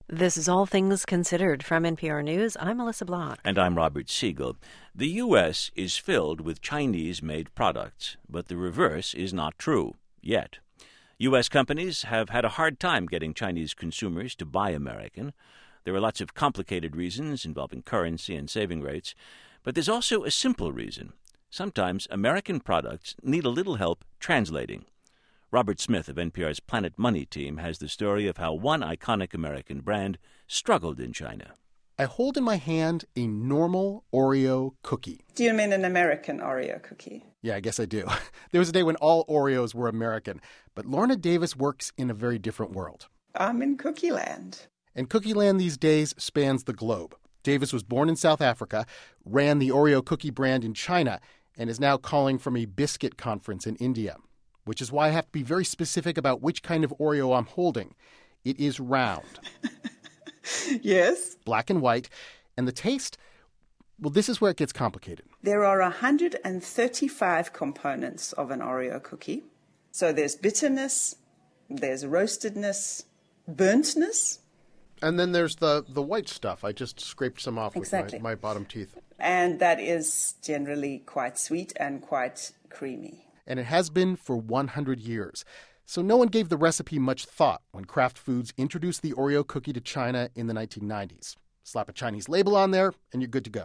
This is All Things Considered from NPR News. I'm Melissa Blanc. And I'm Robert Siegel. The U.S. is filled with Chinese-made products, but the reverse is not true, yet. U.S. companies have had a hard time getting Chinese consumers to buy American. There are lots of complicated reasons involving currency and saving rates, but there's also a simple reason. Sometimes American products need a little help translating. Robert Smith of NPR's Planet Money team has the story of how one iconic American brand struggled in China. I hold in my hand a normal Oreo cookie. Do you mean an American Oreo cookie? Yeah, I guess I do. There was a day when all Oreos were American, but Lorna Davis works in a very different world. I'm in Cookie Land. And Cookie Land these days spans the globe. Davis was born in South Africa, ran the Oreo cookie brand in China, and is now calling from a biscuit conference in India, which is why I have to be very specific about which kind of Oreo I'm holding. It is round. Yes. Black and white. And the taste, well, this is where it gets complicated. There are 135 components of an Oreo cookie. So there's bitterness, there's roastedness, burntness. And then there's the white stuff. I just scraped some off Exactly. with my bottom teeth. And that is generally quite sweet and quite creamy. And it has been for 100 years. So no one gave the recipe much thought when Kraft Foods introduced the Oreo cookie to China in the 1990s. Slap a Chinese label on there, and you're good to go.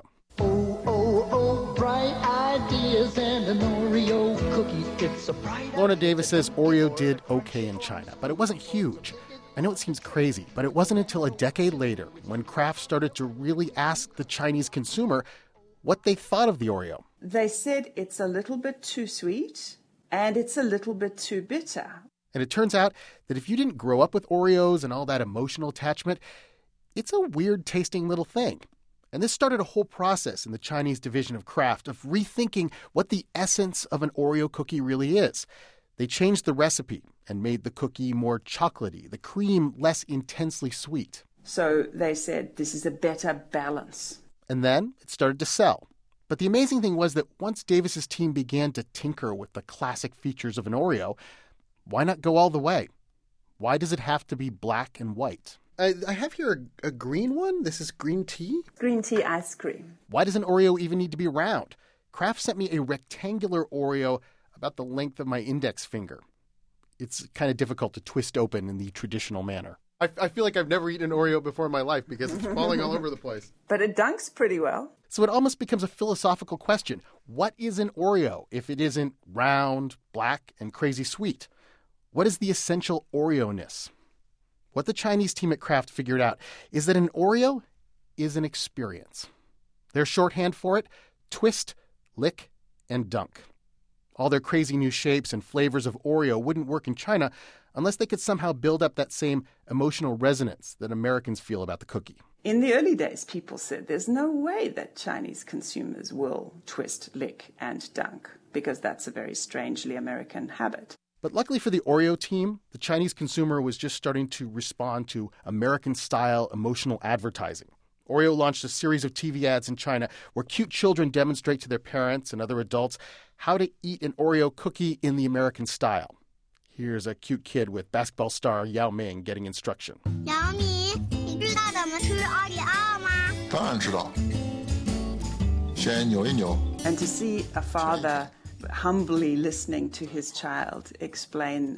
Bright ideas and an Oreo cookie. It's a bright Lorna Davis says Oreo did okay in China, but it wasn't huge. I know it seems crazy, but it wasn't until a decade later when Kraft started to really ask the Chinese consumer what they thought of the Oreo. They said it's a little bit too sweet and it's a little bit too bitter. And it turns out that if you didn't grow up with Oreos and all that emotional attachment, it's a weird-tasting little thing. And this started a whole process in the Chinese division of Kraft of rethinking what the essence of an Oreo cookie really is. They changed the recipe and made the cookie more chocolatey, the cream less intensely sweet. So they said this is a better balance. And then it started to sell. But the amazing thing was that once Davis's team began to tinker with the classic features of an Oreo, why not go all the way? Why does it have to be black and white? I have here a green one. This is green tea. Green tea ice cream. Why does an Oreo even need to be round? Kraft sent me a rectangular Oreo about the length of my index finger. It's kind of difficult to twist open in the traditional manner. I feel like I've never eaten an Oreo before in my life because it's falling all over the place. But it dunks pretty well. So it almost becomes a philosophical question. What is an Oreo if it isn't round, black, and crazy sweet? What is the essential Oreo-ness? What the Chinese team at Kraft figured out is that an Oreo is an experience. Their shorthand for it, twist, lick, and dunk. All their crazy new shapes and flavors of Oreo wouldn't work in China unless they could somehow build up that same emotional resonance that Americans feel about the cookie. In the early days, people said there's no way that Chinese consumers will twist, lick, and dunk because that's a very strangely American habit. But luckily for the Oreo team, the Chinese consumer was just starting to respond to American-style emotional advertising. Oreo launched a series of TV ads in China where cute children demonstrate to their parents and other adults how to eat an Oreo cookie in the American style. Here's a cute kid with basketball star Yao Ming getting instruction. 姚明，你知道怎么吃奥利奥吗？ 当然知道，先扭一扭。 And to see a father humbly listening to his child explain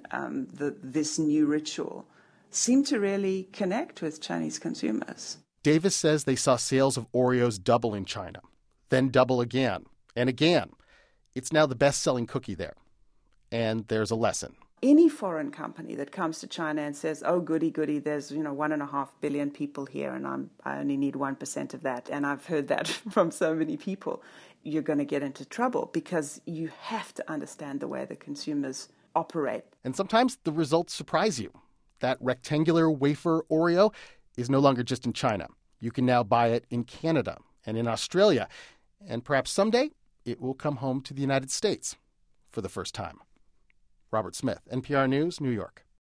this new ritual seemed to really connect with Chinese consumers. Davis says they saw sales of Oreos double in China, then double again and again. It's now the best-selling cookie there. And there's a lesson. Any foreign company that comes to China and says, oh, goody, goody, there's 1.5 billion people here and I only need 1% of that. And I've heard that from so many people. You're going to get into trouble because you have to understand the way the consumers operate. And sometimes the results surprise you. That rectangular wafer Oreo is no longer just in China. You can now buy it in Canada and in Australia. And perhaps someday it will come home to the United States for the first time. Robert Smith, NPR News, New York.